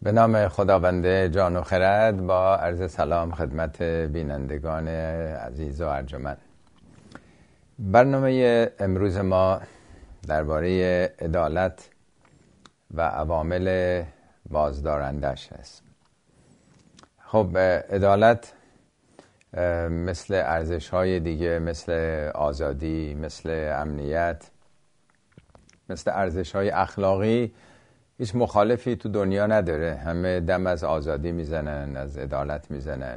به نام خداوند جان و خرد، با عرض سلام خدمت بینندگان عزیز و ارجمند. برنامه امروز ما درباره عدالت و عوامل بازدارندش است. خب عدالت مثل ارزش‌های دیگه، مثل آزادی، مثل امنیت، مثل ارزش‌های اخلاقی هیچ مخالفی تو دنیا نداره. همه دم از آزادی میزنن، از عدالت میزنن،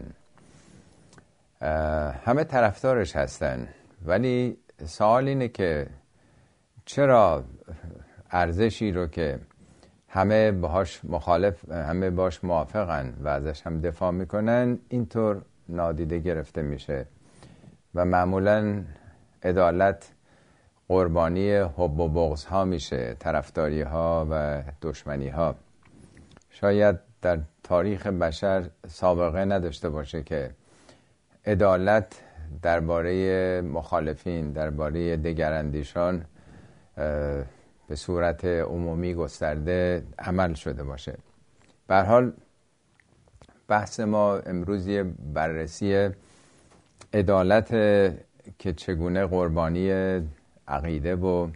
همه طرفدارش هستن. ولی سوال اینه که چرا ارزشی رو که همه باش موافقن و ازش هم دفاع میکنن اینطور نادیده گرفته میشه و معمولا عدالت قربانی حب و بغض ها میشه، طرفداری ها و دشمنی ها. شاید در تاریخ بشر سابقه نداشته باشه که عدالت درباره مخالفین، درباره دگراندیشان به صورت عمومی گسترده عمل شده باشه. به هر حال بحث ما امروز یه بررسی عدالت که چگونه قربانی عقیده و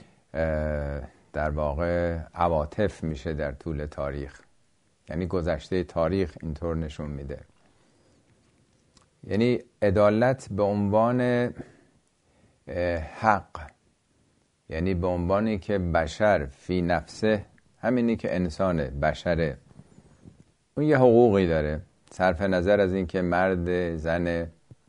در واقع عواطف میشه در طول تاریخ. یعنی گذشته تاریخ اینطور نشون میده. یعنی عدالت به عنوان حق، یعنی به عنوانی که بشر فی نفسه، همینی که انسان بشره، اون یه حقوقی داره، صرف نظر از این که مرد، زن،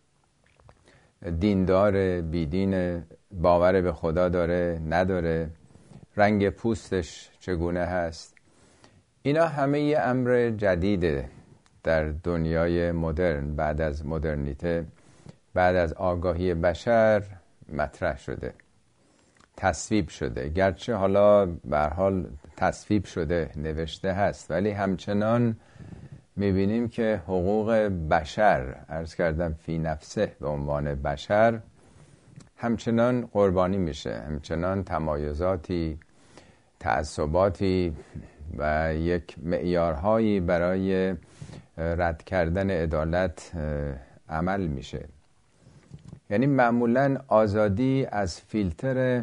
دیندار، بیدین، باور به خدا داره، نداره، رنگ پوستش چگونه هست. اینا همه یه امر جدیده در دنیای مدرن. بعد از مدرنیته، بعد از آگاهی بشر مطرح شده، تصویب شده. گرچه حالا به هر حال تصویب شده، نوشته هست، ولی همچنان میبینیم که حقوق بشر، عرض کردم فی نفسه به عنوان بشر، همچنان قربانی میشه. همچنان تمایزاتی، تعصباتی و یک معیارهایی برای رد کردن عدالت عمل میشه. یعنی معمولاً آزادی از فیلتر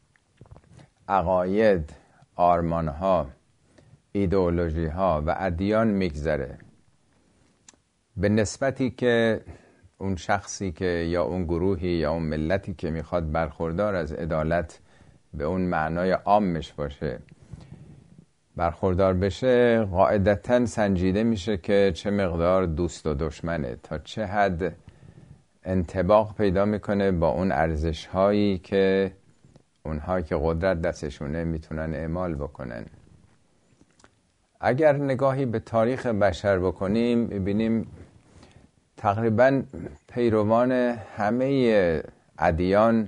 عقاید، آرمانها، ایدئولوژیها و ادیان میگذره، به نسبتی که اون شخصی که یا اون گروهی یا اون ملتی که میخواد برخوردار از عدالت به اون معنای عامش باشه، برخوردار بشه، قاعدتاً سنجیده میشه که چه مقدار دوست و دشمنه، تا چه حد انطباق پیدا میکنه با اون ارزش‌هایی که اونها که قدرت دستشونه میتونن اعمال بکنن. اگر نگاهی به تاریخ بشر بکنیم، میبینیم تقریباً پیروان همه ادیان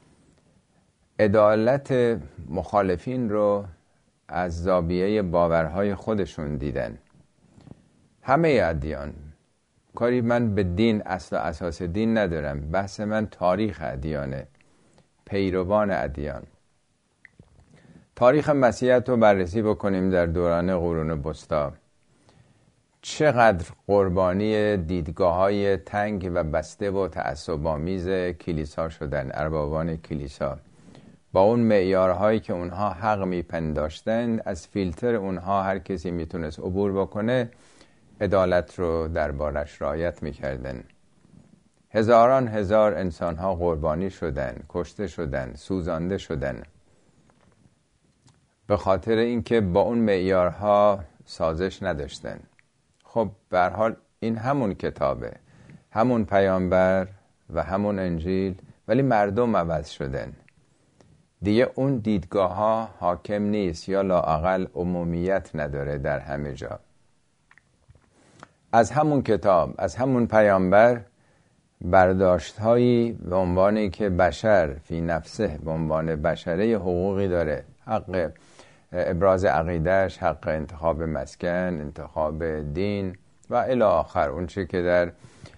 عدالت مخالفین رو از زاویه باورهای خودشون دیدن. همه ادیان. کاری من به دین، اصل و اساس دین ندارم، بحث من تاریخ ادیانه، پیروان ادیان. تاریخ مسیحیت رو بررسی بکنیم در دوران قرون وسطی، چقدر قربانی دیدگاه‌های تنگ و بسته و تعصب‌آمیز کلیسا شدن. اربابان کلیسا با اون معیارهایی که اونها حق میپنداشتن، از فیلتر اونها هر کسی میتونست عبور بکنه، عدالت رو دربارش رعایت میکردن. هزاران هزار انسانها قربانی شدن، کشته شدن، سوزانده شدن، به خاطر اینکه با اون معیارها سازش نداشتن. خب به هر حال این همون کتابه، همون پیامبر و همون انجیل، ولی مردم عوض شدن. دیگه اون دیدگاه ها حاکم نیست، یا لااقل عمومیت نداره در همه جا. از همون کتاب، از همون پیامبر، برداشت هایی به عنوانی که بشر فی نفسه، به عنوان بشره حقوقی داره، حق ابراز عقیدهش، حق انتخاب مسکن، انتخاب دین و الی آخر، اون چی که در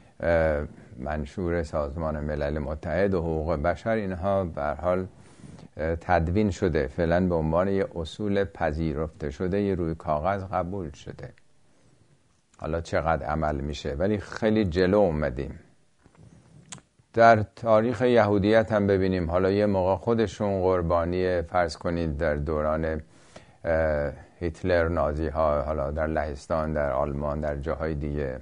منشور سازمان ملل متحد و حقوق بشر، اینها به هر حال تدوین شده، فعلا به عنوان یه اصول پذیرفته شده یه روی کاغذ قبول شده. حالا چقدر عمل میشه، ولی خیلی جلو اومدیم. در تاریخ یهودیت هم ببینیم، حالا یه موقع خودشون قربانی، فرض کنید در دوران هیتلر، نازی ها، حالا در لهستان، در آلمان، در جاهای دیگه،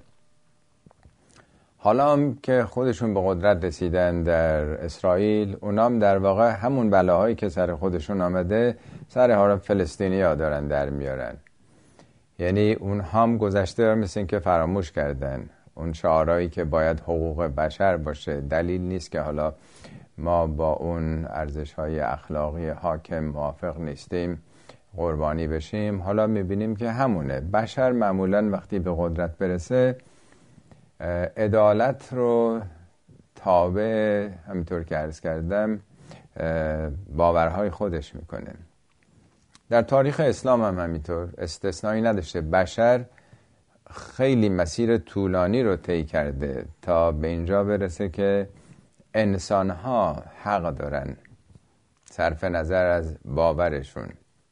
حالا هم که خودشون به قدرت رسیدن در اسرائیل، اونام در واقع همون بلاهایی که سر خودشون آمده سر حالا فلسطینی ها دارن در میارن. یعنی اونها هم گذشته مثل این که فراموش کردن اون شعارهایی که باید حقوق بشر باشه. دلیل نیست که حالا ما با اون ارزش‌های اخلاقی حاکم موافق نیستیم قربانی بشیم. حالا میبینیم که همونه. بشر معمولاً وقتی به قدرت برسه عدالت رو تابع، همینطور که عرض کردم، باورهای خودش میکنه. در تاریخ اسلام هم همینطور استثنایی نداشته. بشر خیلی مسیر طولانی رو طی کرده تا به اینجا برسه که انسان‌ها حق دارن صرف نظر از باورشون.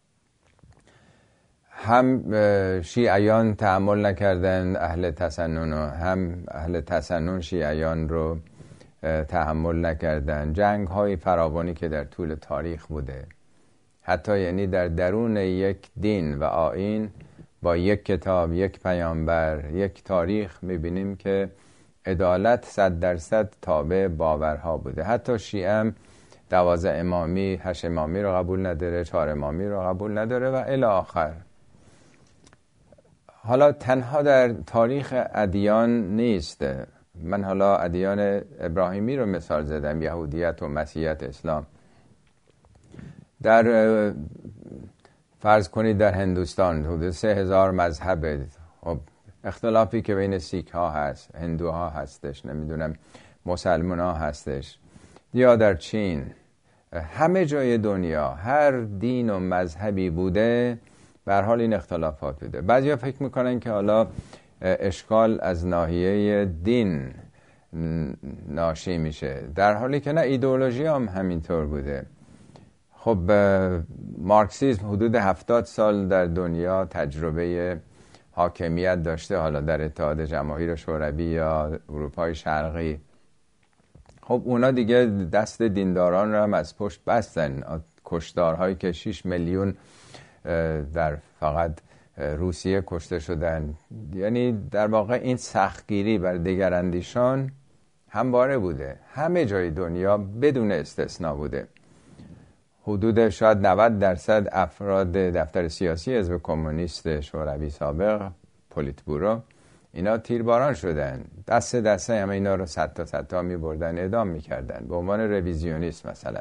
هم شیعیان تحمل نکردن اهل تسنن، هم اهل تسنن شیعیان رو تحمل نکردن. جنگ های فراوانی که در طول تاریخ بوده، حتی یعنی در درون یک دین و آیین با یک کتاب، یک پیامبر، یک تاریخ، میبینیم که عدالت 100% تابع باورها بوده. حتی شیعه هم 12 امامی، 8 امامی رو قبول نداره، 4 امامی رو قبول نداره و الی آخر. حالا تنها در تاریخ ادیان نیست. من حالا ادیان ابراهیمی رو مثال زدم، یهودیت و مسیحیت، اسلام. در فرض کنید در هندوستان حدود 3000 مذهب، اختلافی که بین سیک ها هست، هندوها هستش، نمیدونم مسلمان ها هستش، یا در چین، همه جای دنیا هر دین و مذهبی بوده، به هر حال این اختلافات بوده. بعضیا فکر میکنن که حالا اشکال از ناحیه دین ناشی میشه، در حالی که نه، ایدئولوژی هم همینطور بوده. خب مارکسیسم حدود 70 سال در دنیا تجربه حاکمیت داشته، حالا در اتحاد جماهیر شوروی یا اروپای شرقی. خب اونا دیگه دست دینداران رو هم از پشت بستن. کشتارهایی که 6 میلیون در فقط روسیه کشته شدن، یعنی در واقع این سختگیری بر دگراندیشان همواره بوده، همه جای دنیا بدون استثناء بوده. حدود شاید 90% افراد دفتر سیاسی حزب کمونیست شوروی سابق، پولیتبورو، اینا تیرباران شدن. دست همه اینا رو صد تا می بردن، اعدام می کردن به عنوان رویزیونیست مثلا.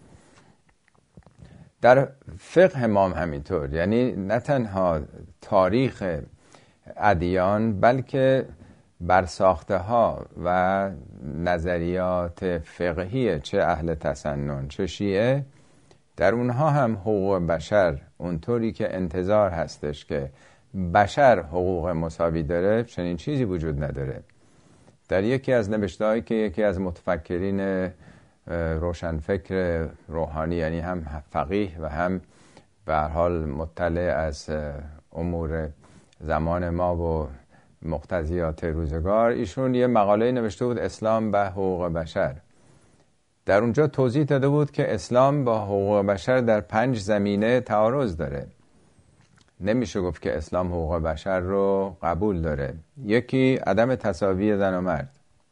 در فقه ما همینطور، یعنی نه تنها تاریخ ادیان بلکه برساخته ها و نظریات فقهی چه اهل تسنن چه شیعه، در اونها هم حقوق بشر اونطوری که انتظار هستش که بشر حقوق مساوی داره، چنین چیزی وجود نداره. در یکی از نوشته‌هایی که یکی از متفکرین روشنفکر روحانی، یعنی هم فقیه و هم به هر حال مطلع از امور زمان ما و مقتضیات روزگار، ایشون یه مقاله نوشته بود، اسلام و حقوق بشر. در اونجا توضیح داده بود که اسلام با حقوق بشر در 5 زمینه تعارض داره. نمیشه گفت که اسلام حقوق بشر رو قبول داره. یکی عدم تساوی زن و مرد،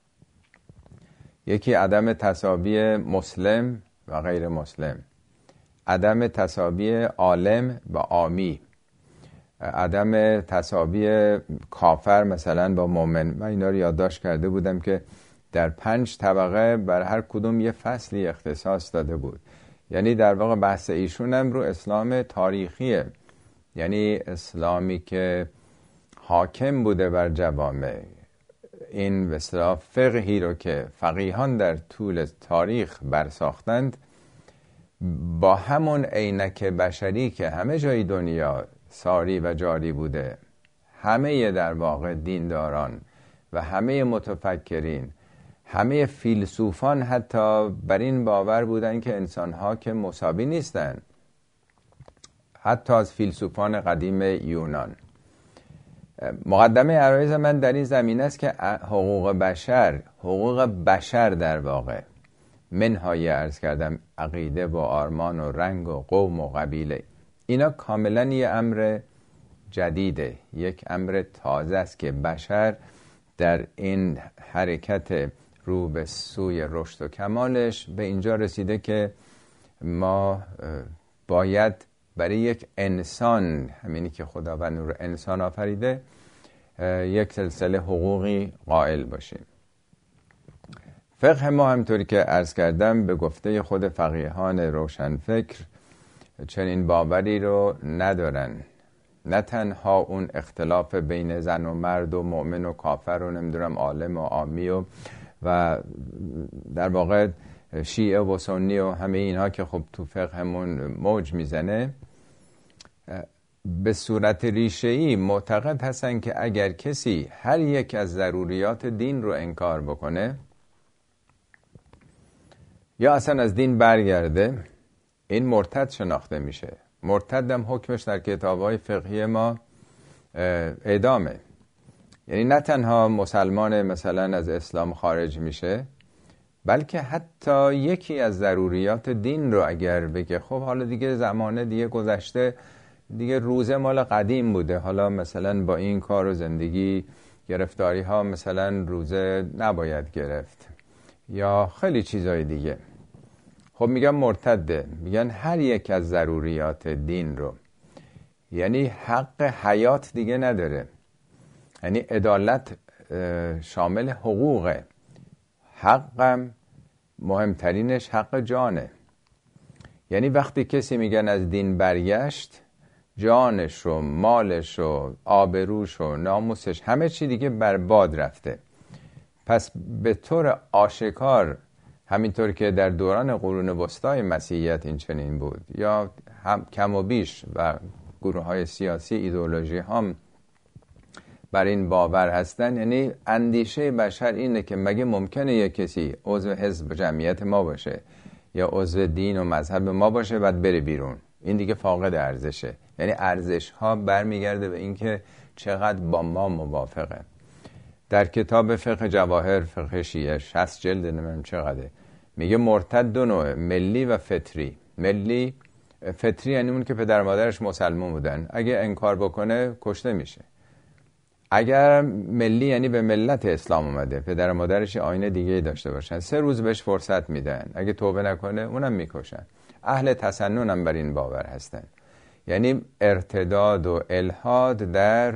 یکی عدم تساوی مسلم و غیر مسلم، عدم تساوی عالم و عامی، عدم تساوی کافر مثلا با مؤمن. من اینا رو یادداشت کرده بودم که در 5 طبقه بر هر کدوم یه فصلی اختصاص داده بود. یعنی در واقع بحث ایشون هم رو اسلام تاریخیه، یعنی اسلامی که حاکم بوده بر جوامع. این به اصطلاح فقهی رو که فقیهان در طول تاریخ برساختند، با همون عینک بشری که همه جای دنیا ساری و جاری بوده، همه در واقع دینداران و همه متفکرین همه فیلسوفان حتی بر این باور بودن که انسان‌ها که مساوی نیستن، حتی از فیلسوفان قدیم یونان. مقدمه عرایض من در این زمینه است که حقوق بشر در واقع منهای عرض کردم عقیده و آرمان و رنگ و قوم و قبیله، اینا کاملا یه امر جدیده، یک امر تازه است که بشر در این حرکت رو به سوی رشد و کمالش به اینجا رسیده که ما باید برای یک انسان، همینی که خداوند رو انسان آفریده، یک سلسله حقوقی قائل باشیم. فقه ما همطوری که عرض کردم به گفته خود فقیهان روشنفکر چنین باوری رو ندارن. نه تنها اون اختلاف بین زن و مرد و مؤمن و کافر و نمیدونم عالم و عامی و در واقع شیعه و سنی و همه اینها که خب تو فقهمون موج میزنه، به صورت ریشه‌ای معتقد هستن که اگر کسی هر یک از ضروریات دین رو انکار بکنه یا اصلا از دین برگرده، این مرتد شناخته میشه. مرتد هم حکمش در کتاب‌های فقهی ما اعدامه. یعنی نه تنها مسلمان مثلا از اسلام خارج میشه، بلکه حتی یکی از ضروریات دین رو اگر بگه خب حالا دیگه زمانه دیگه گذشته، دیگه روزه مال قدیم بوده، حالا مثلا با این کار و زندگی گرفتاری ها مثلا روزه نباید گرفت یا خیلی چیزای دیگه، خب میگن مرتده. میگن هر یک از ضروریات دین رو، یعنی حق حیات دیگه نداره. یعنی عدالت شامل حقوقه، حقم مهمترینش حق جانه. یعنی وقتی کسی میگن از دین برگشت، جانش و مالش و آبروش و ناموسش همه چی دیگه برباد رفته. پس به طور آشکار، همینطور که در دوران قرون وسطای مسیحیت این چنین بود، یا هم کم و بیش و گروه های سیاسی ایدئولوژی هم بر این باور هستن. یعنی اندیشه بشر اینه که مگه ممکنه یک کسی عضو حزب جمعیت ما باشه یا عضو دین و مذهب ما باشه بعد بره بیرون؟ این دیگه فاقد ارزشه. یعنی ارزش ها برمیگرده به اینکه چقدر با ما موافقه. در کتاب فقه جواهر، فقه شیعه 60 جلد نمیدونم چقدره، میگه مرتد دو نوعه، ملی و فطری. ملی فطری یعنی اون که پدر مادرش مسلمان بودن، اگه انکار بکنه کشته میشه. اگر ملی یعنی به ملت اسلام اومده، پدر مادرش آیین دیگه داشته باشن، 3 روز بهش فرصت میدن، اگه توبه نکنه اونم میکشن. اهل تسنن هم بر این باور هستن. یعنی ارتداد و الحاد در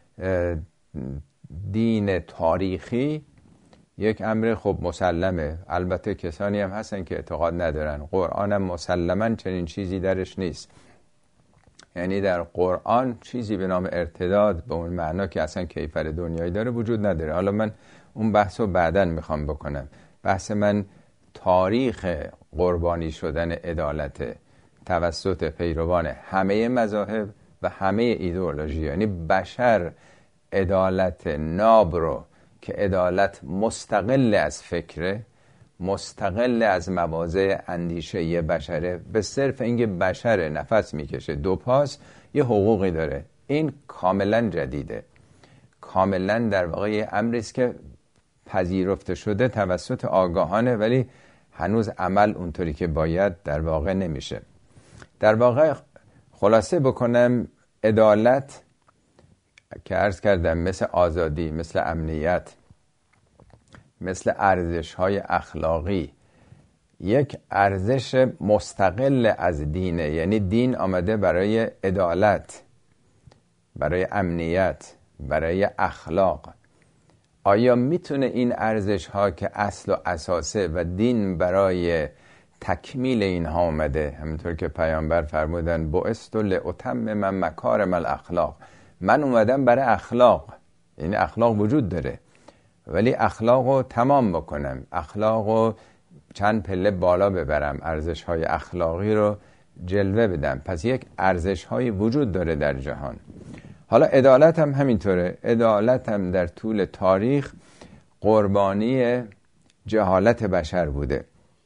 دین تاریخی یک امر خب مسلمه. البته کسانی هم هستن که اعتقاد ندارن. قرآن هم مسلماً چنین چیزی درش نیست. یعنی در قرآن چیزی به نام ارتداد به اون معنا که اصلا کیفر دنیایی داره وجود نداره. حالا من اون بحثو بعداً میخوام بکنم. بحث من تاریخ قربانی شدن عدالت توسط پیروان همه مذاهب و همه ایدئولوژی. یعنی بشر عدالت ناب رو که عدالت مستقل از فکره، مستقل از مواضع اندیشه بشره، به صرف اینکه بشر نفس میکشه 2 پاس یه حقوقی داره. این کاملا جدیده، کاملا در واقع یه امری است که پذیرفته شده توسط آگاهانه، ولی هنوز عمل اونطوری که باید در واقع نمیشه. در واقع خلاصه بکنم، عدالت که عرض کردم مثل آزادی، مثل امنیت، مثل ارزش‌های اخلاقی، یک ارزش مستقل از دینه. یعنی دین آمده برای عدالت، برای امنیت، برای اخلاق. آیا میتونه این ارزش‌ها که اصل و اساسه و دین برای تکمیل اینها آمده، همونطور که پیامبر فرمودن بعثت لأتمم مکارم الاخلاق، من اومدم برای اخلاق. یعنی اخلاق وجود داره ولی اخلاقو تمام بکنم، اخلاقو چند پله بالا ببرم، ارزش‌های اخلاقی رو جلوه بدم. پس یک ارزش‌های وجود داره در جهان. حالا عدالت هم همینطوره. عدالت هم در طول تاریخ قربانی جهالت بشر بوده.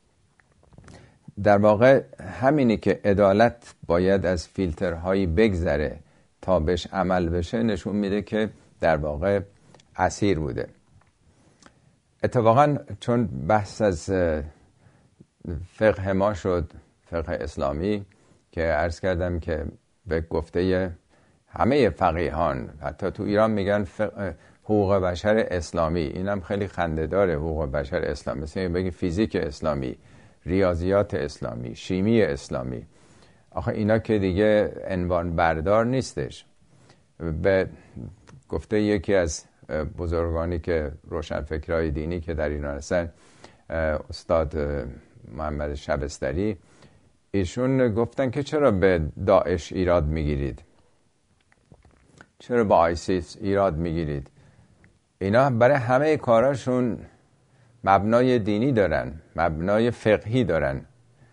در واقع همینی که عدالت باید از فیلترهایی بگذره تا بهش عمل بشه نشون میده که در واقع اسیر بوده. اتفاقا چون بحث از فقه ما شد، فقه اسلامی، که عرض کردم که به گفته همه فقیهان حتی تو ایران میگن حقوق بشر اسلامی، اینم خیلی خنده داره. حقوق بشر اسلامی مثل بگی فیزیک اسلامی، ریاضیات اسلامی، شیمی اسلامی. آخه اینا که دیگه عنوان بردار نیستش. به گفته یکی از بزرگانی که روشنفکرای دینی که در ایران هستن، استاد محمد شبستری، ایشون گفتن که چرا به داعش ایراد میگیرید، چرا با آیسیس ایراد میگیرید؟ اینا برای همه کاراشون مبنای دینی دارن، مبنای فقهی دارن،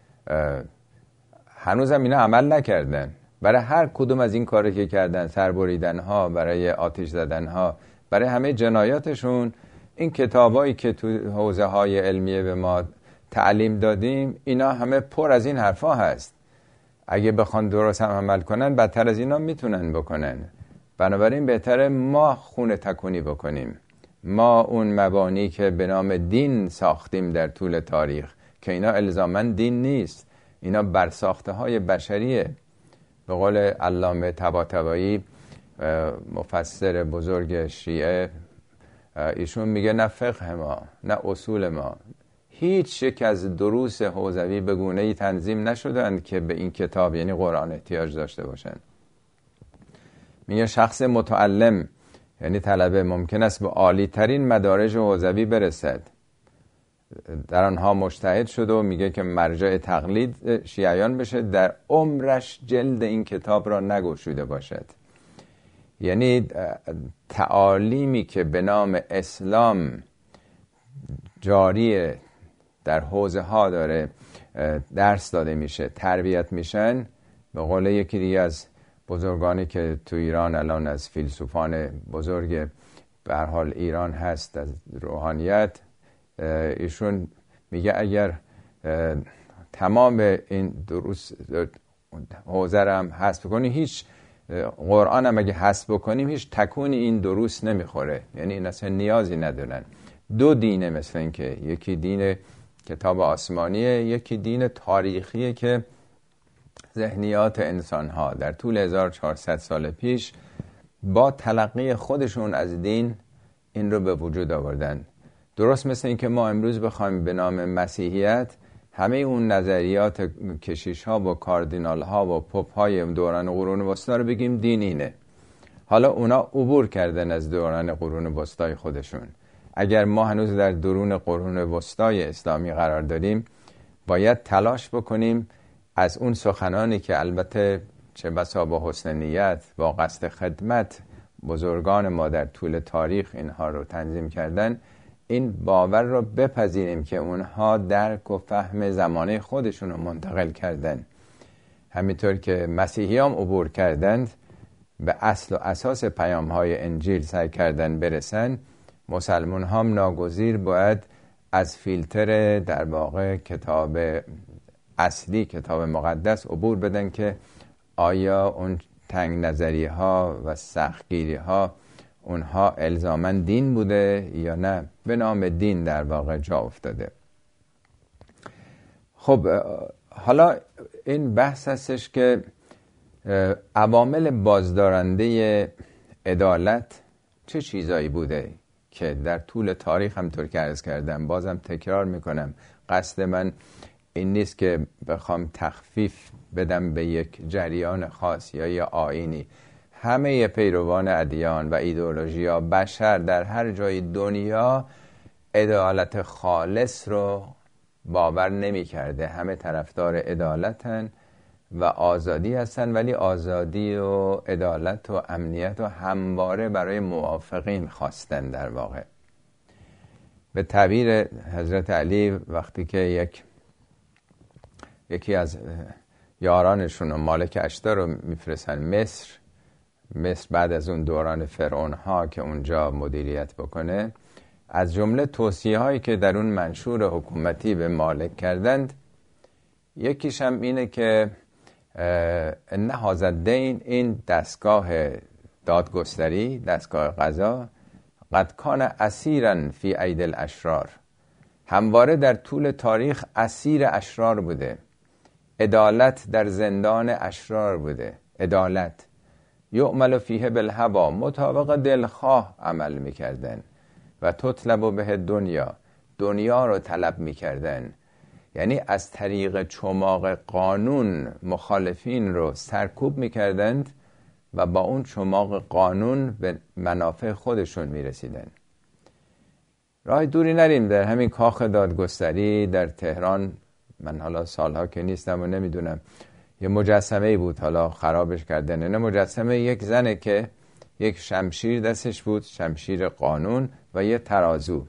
هنوزم اینا عمل نکردن. برای هر کدوم از این کاری که کردن، سربریدن ها، برای آتش زدن ها، برای همه جنایاتشون، این کتابایی که تو حوزه های علمیه به ما تعلیم دادیم، اینا همه پر از این حرفا هست. اگه بخوان درست هم عمل کنن بدتر از اینا میتونن بکنن. بنابراین بهتره ما خونه تکونی بکنیم. ما اون مبانی که به نام دین ساختیم در طول تاریخ که اینا الزاماً دین نیست، اینا برساخته های بشریه. به قول علامه طباطبایی، مفسر بزرگ شیعه، ایشون میگه نه فقه ما، نه اصول ما، هیچ یک از دروس حوزوی به گونه‌ای تنظیم نشدند که به این کتاب یعنی قرآن احتیاج داشته باشن. میگه شخص متعلم یعنی طلبه ممکن است به عالی ترین مدارج حوزوی برسد، در آنها مجتهد شد و میگه که مرجع تقلید شیعیان بشه، در عمرش جلد این کتاب را نگشوده باشد. یعنی تعالیمی که به نام اسلام جاریه در حوزه ها داره درس داده میشه، تربیت میشن. به قول یکی دیگه از بزرگانی که تو ایران الان از فیلسوفان بزرگ به هر حال ایران هست از روحانیت، ایشون میگه اگر تمام این دروس حوزه رو هم حذف کنی، هیچ قرآن هم اگه حذف بکنیم هیچ تکونی این دروس نمیخوره. یعنی این اصلا نیازی ندارن. دو دینه، مثل این که یکی دین کتاب آسمانیه، یکی دین تاریخیه که ذهنیات انسان‌ها در طول 1400 سال پیش با تلقی خودشون از دین این رو به وجود آوردن. درست مثل این که ما امروز بخوایم به نام مسیحیت همه اون نظریات کشیش‌ها و کاردینال‌ها و پوپ‌های دوران قرون وسطی رو بگیم دین اینه. حالا اونا عبور کردن از دوران قرون وسطی خودشون. اگر ما هنوز در دوران قرون وسطی اسلامی قرار داریم، باید تلاش بکنیم از اون سخنانی که البته چه بسا با حسن نیت، با قصد خدمت بزرگان ما در طول تاریخ اینها رو تنظیم کردن، این باور رو بپذیریم که اونها درک و فهم زمانه خودشون رو منتقل کردن. همینطور که مسیحیان عبور کردند به اصل و اساس پیام‌های انجیل سعی کردن برسن، مسلمان هم ناگزیر باید از فیلتر در واقع کتاب اصلی، کتاب مقدس عبور بدن که آیا اون تنگ نظری ها و سختگیری ها اونها الزاماً دین بوده یا نه، به نام دین در واقع جا افتاده. خب حالا این بحث هستش که عوامل بازدارنده عدالت چه چیزایی بوده که در طول تاریخ همطور که عرض کردم، بازم تکرار میکنم، قصد من این نیست که بخوام تخفیف بدم به یک جریان خاص یا یه آیینی. همه پیروان ادیان و ایدئولوژی‌ها، بشر در هر جای دنیا عدالت خالص رو باور نمی کرده. همه طرفدار عدالتن و آزادی هستن، ولی آزادی و عدالت و امنیت و همواره برای موافقین خواستن. در واقع به تعبیر حضرت علی وقتی که یکی از یارانشون و مالک اشتر رو میفرستن مصر بعد از اون دوران فرعون ها که اونجا مدیریت بکنه، از جمله توصیه هایی که در اون منشور حکومتی به مالک کردند، یکیش هم اینه که ان هذا الدین، این دستگاه دادگستری، دستگاه قضا، قد کان اسیرا فی اید الاشرار، همواره در طول تاریخ اسیر اشرار بوده. عدالت در زندان اشرار بوده. عدالت یعمل فیه بالهوی، مطابق دلخواه عمل میکردن. و تطلب به دنیا رو طلب میکردن، یعنی از طریق چماق قانون مخالفین رو سرکوب میکردند و با اون چماق قانون به منافع خودشون میرسیدن. راه دوری نریم، در همین کاخ دادگستری در تهران، من حالا سالها که نیستم و نمیدونم، یه مجسمه بود، حالا خرابش کردن. این مجسمه یک زنه که یک شمشیر دستش بود، شمشیر قانون، و یه ترازو.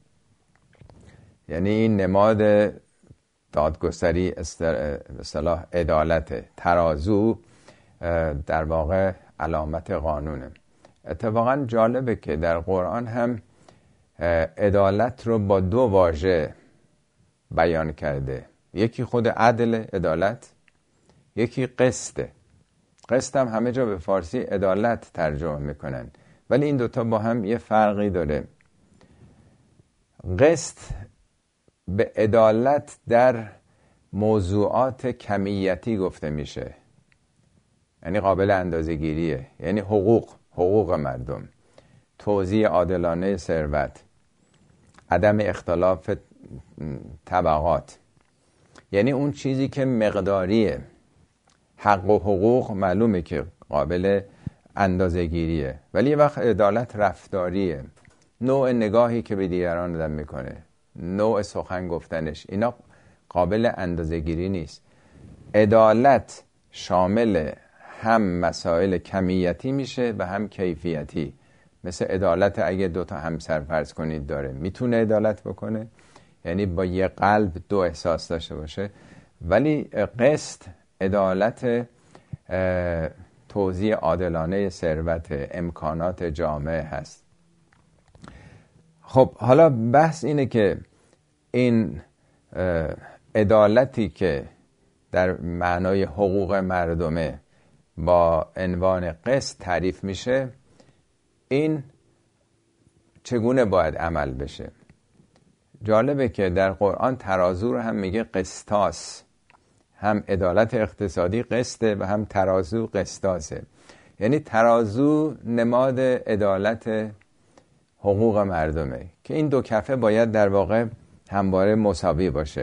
یعنی این نماد دادگستری، اصطلاح عدالت. ترازو در واقع علامت قانونه. اتفاقا جالبه که در قرآن هم عدالت رو با دو واژه بیان کرده. یکی خود عدل، عدالت، یکی قسطه. قسط هم همه جا به فارسی عدالت ترجمه میکنن، ولی این دوتا با هم یه فرقی داره. قسط به عدالت در موضوعات کمیتی گفته میشه، یعنی قابل اندازه‌گیریه، یعنی حقوق مردم، توزیع عادلانه ثروت، عدم اختلاف طبقات. یعنی اون چیزی که مقداریه. حق و حقوق معلومه که قابل اندازه‌گیریه، ولی یه وقت عدالت رفتاریه، نوع نگاهی که به دیگران آدم میکنه، نوع سخن گفتنش، اینا قابل اندازه‌گیری نیست. عدالت شامل هم مسائل کمیتی میشه و هم کیفیتی. مثل عدالت اگه دوتا همسر فرض کنید داره، میتونه عدالت بکنه، یعنی با یه قلب دو احساس داشته باشه. ولی قسط عدالت توزیع عادلانه ثروت، امکانات جامعه هست. خب حالا بحث اینه که این عدالتی که در معنای حقوق مردمه با عنوان قسط تعریف میشه، این چگونه باید عمل بشه؟ جالبه که در قرآن ترازو رو هم میگه قسطاس، هم عدالت اقتصادی قسطه و هم ترازو قسطاسه. یعنی ترازو نماد عدالت حقوق مردمه که این دو کفه باید در واقع همواره مساوی باشه.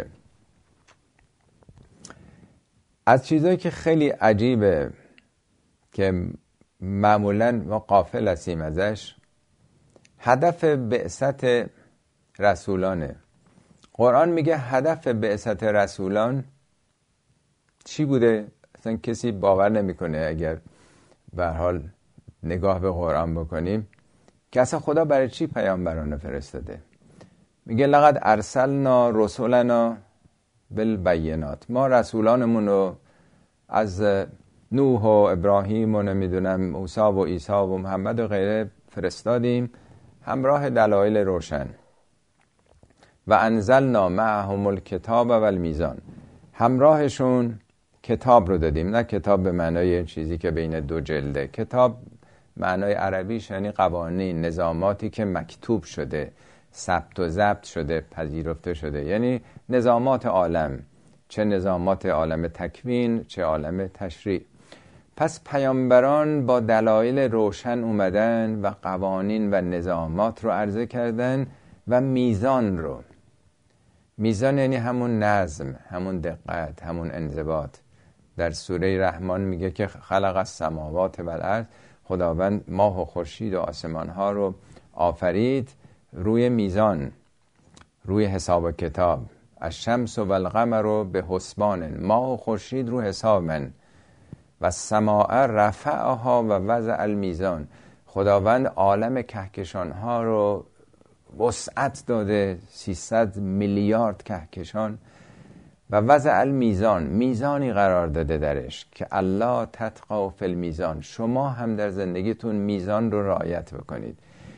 از چیزایی که خیلی عجیبه که معمولاً ما غافل هستیم ازش، هدف بعثت رسولانه. قرآن میگه هدف بعثت رسولان چی بوده؟ اصلا کسی باور نمیکنه اگر به هر حال نگاه به قرآن بکنیم که اصلا خدا برای چی پیامبران فرستاده. میگه لقد ارسلنا رسولنا بالبینات، ما رسولانمون رو از نوح و ابراهیم و نمیدونم موسی و عیسی و محمد و غیره فرستادیم همراه دلایل روشن. و انزلنا معهم الکتاب و المیزان، همراهشون کتاب رو دادیم. نه کتاب به معنای چیزی که بین دو جلده، کتاب معنای عربیش یعنی قوانین، نظاماتی که مکتوب شده، ثبت و ضبط شده، پذیرفته شده، یعنی نظامات عالم، چه نظامات عالم تکوین چه عالم تشریع. پس پیامبران با دلایل روشن اومدن و قوانین و نظامات رو عرضه کردن و میزان رو. میزان یعنی همون نظم، همون دقت، همون انضباط. در سوره رحمان میگه که خلق السماوات و الارض، خداوند ماه و خورشید و آسمان ها رو آفرید روی میزان، روی حساب و کتاب. الشمس و القمر به حسبان، ماه و خورشید رو حساب من. و السماء رفعها و وضع المیزان، خداوند عالم کهکشان ها رو وسعت داده، 300 میلیارد کهکشان. و وضع المیزان، میزانی قرار داده درش که الله تطغوا فی المیزان، شما هم در زندگیتون میزان رو رعایت بکنید.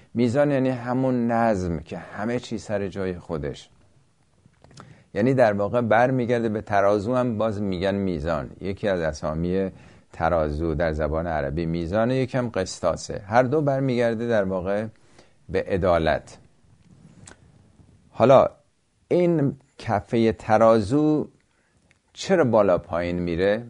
میزان یعنی همون نظم که همه چی سر جای خودش، یعنی در واقع برمیگرده به ترازو. هم باز میگن میزان، یکی از اسامی ترازو در زبان عربی میزانه، یکم قسطاسه، هر دو برمیگرده در واقع به عدالت. حالا این کفه ترازو چرا بالا پایین میره؟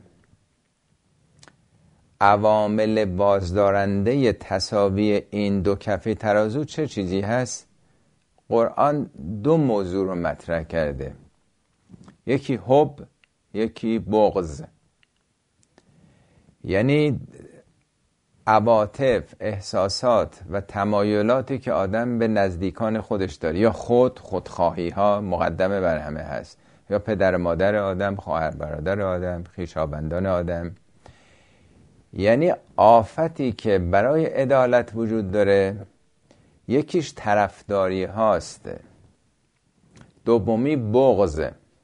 عوامل بازدارنده تساوی این دو کفه ترازو چه چیزی هست؟ قرآن دو موضوع رو مطرح کرده، یکی حب، یکی بغض. یعنی عواطف، احساسات و تمایلاتی که آدم به نزدیکان خودش داره، یا خودخواهی ها مقدمه بر همه هست، یا پدر مادر آدم، خواهر برادر آدم، خویشاوندان آدم. یعنی آفتی که برای عدالت وجود داره، یکیش طرفداری هاست، دومی بغض،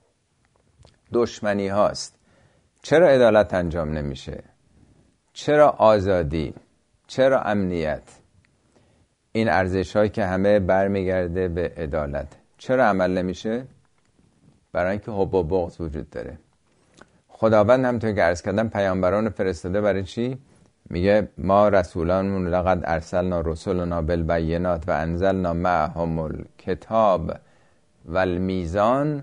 دشمنی هاست. چرا عدالت انجام نمیشه؟ چرا آزادی؟ چرا امنیت؟ این ارزش هایی که همه برمیگرده به عدالت. چرا عمل نمیشه؟ برای اینکه حب و بغض وجود داره. خداوند همونطور که عرض کردم پیامبران فرستاده برای چی؟ میگه ما رسولانمون لقد ارسلنا رسولنا بالبینات و انزلنا معهم الکتاب والمیزان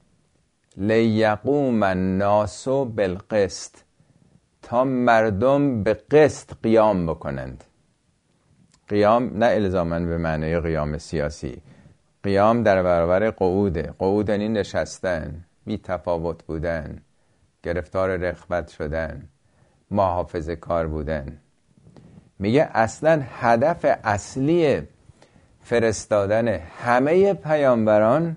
لیقوم الناس بالقسط، تا مردم به قسط قیام بکنند. قیام نه الزاماً به معنی قیام سیاسی، قیام در برابر قعوده. قعود یعنی نشستن، بی تفاوت بودن، گرفتار رغبت شدن، محافظه کار بودن. میگه اصلا هدف اصلی فرستادن همه پیامبران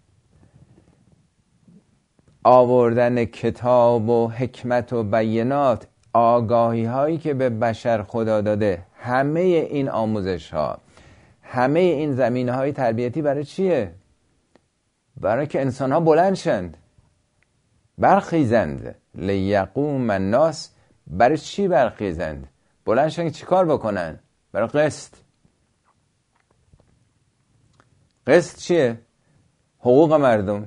آوردن کتاب و حکمت و بینات، آگاهی هایی که به بشر خدا داده. همه این آموزش ها، همه این زمینه های تربیتی برای چیه؟ برای که انسان ها بلند شند، برخیزند. لیقوم الناس، برای چی برخیزند؟ بلند شند چی کار بکنن؟ برای قسط. قسط چیه؟ حقوق مردم،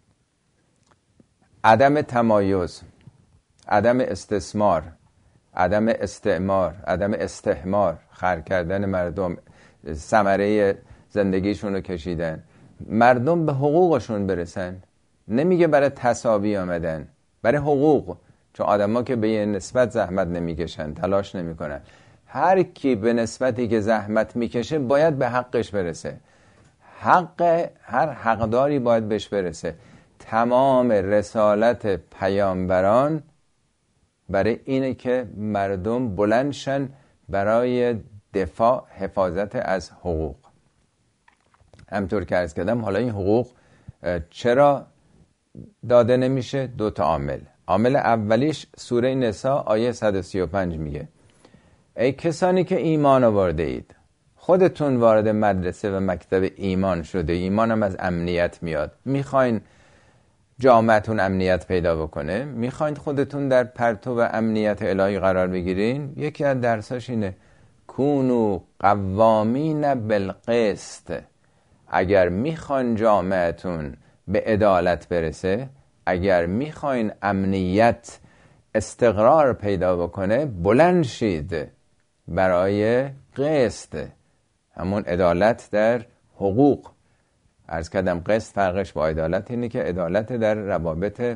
عدم تمایز، عدم استثمار، عدم استعمار، عدم استحمار، خر کردن مردم، ثمره زندگیشون رو کشیدن. مردم به حقوقشون برسن. نمیگه برای تساوی آمدن، برای حقوق. چون آدم ها که به یه نسبت زحمت نمیکشن، تلاش نمیکنن. هر کی به نسبتی که زحمت میکشه باید به حقش برسه. هر حقداری باید بهش برسه. تمام رسالت پیامبران برای اینه که مردم بلند شن برای دفاع، حفاظت از حقوق. همطور که عرض کردم، حالا این حقوق چرا داده نمیشه؟ دو تا عامل. عامل اولیش سوره نساء آیه 135 میگه ای کسانی که ایمان آورده اید، خودتون وارد مدرسه و مکتب ایمان شده. ایمان هم از امنیت میاد. میخواین جامعتون امنیت پیدا بکنه؟ میخواین خودتون در پرتو و امنیت الهی قرار بگیرین؟ یکی از درساش اینه کونو قوامین بالقسط. اگر میخواین جامعتون به عدالت برسه، اگر میخواین امنیت، استقرار پیدا بکنه، بلند شید برای قسط، همون عدالت در حقوق. عرض کردم قسط فرقش با عدالت اینه که عدالت در روابط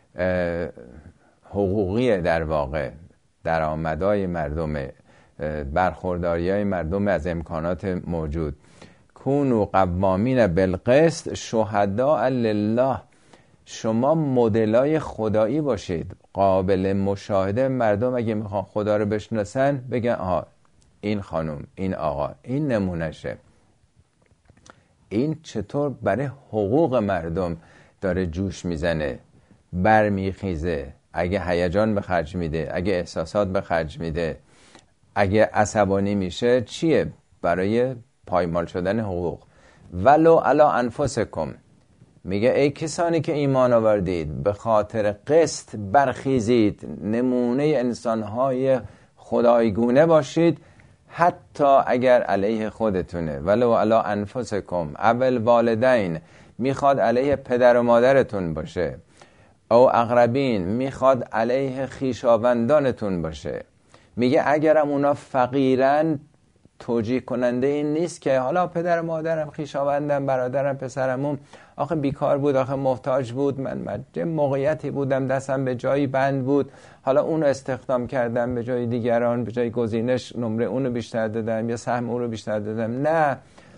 حقوقی، در واقع درآمدهای مردم، برخورداریهای مردم از امکانات موجود. کونوا قوامین بالقسط شهداء لله. شما مدلای خدایی باشید، قابل مشاهده. مردم اگه میخوان خدا رو بشناسن بگن آها این خانم، این آقا، این نمونشه. این چطور برای حقوق مردم داره جوش میزنه، برمیخیزه. اگه هیجان به خرج میده، اگه احساسات به خرج میده، اگه عصبانی میشه، چیه؟ برای پایمال شدن حقوق. ولو علی انفسکم، میگه ای کسانی که ایمان آوردید، به خاطر قسط برخیزید، نمونه انسانهای خدایگونه باشید. حتی اگر علیه خودتونه، ولو علی انفسکم اول والدین، میخواد علیه پدر و مادرتون باشه، او اقربین، میخواد علیه خویشاوندانتون باشه. میگه اگرم اونا فقیرن، توجیه کننده این نیست که حالا پدر و مادرم، خویشاوندم، برادرم، پسرمون آخه بیکار بود، آخه محتاج بود، من موقعیتی بودم دستم به جایی بند بود، حالا اونو استخدام کردم به جای دیگران، به جای گزینش نمره اونو بیشتر دادم یا سهم اونو بیشتر دادم. نه،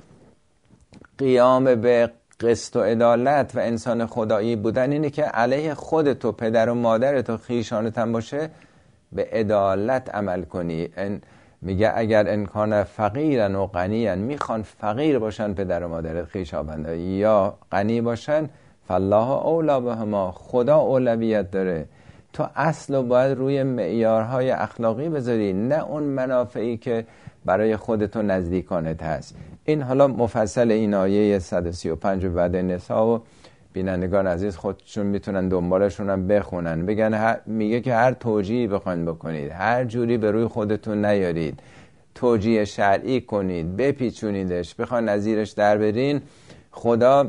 قیام به قسط و عدالت و انسان خدایی بودن اینه که علیه خودت و پدر و مادرت و خویشانت هم باشه به عدالت عمل کنی. میگه اگر انکان فقیرن و غنیان، میخوان فقیر باشن پدر و مادرت، خویشاوندان، یا غنی باشن، فالله اولا بهما، خدا اولویت داره. تو اصل باید روی معیارهای اخلاقی بذاری، نه اون منافعی که برای خودت و نزدیکانت هست. این حالا مفصل این آیه 135 بعد نساء و بینندگان عزیز خودشون میتونن دنبالشون هم بخونن، بگن میگه که هر توجیهی بخواین بکنید، هر جوری به روی خودتون نیارید، توجیه شرعی کنید، بپیچونیدش، بخواین نظیرش در برین، خدا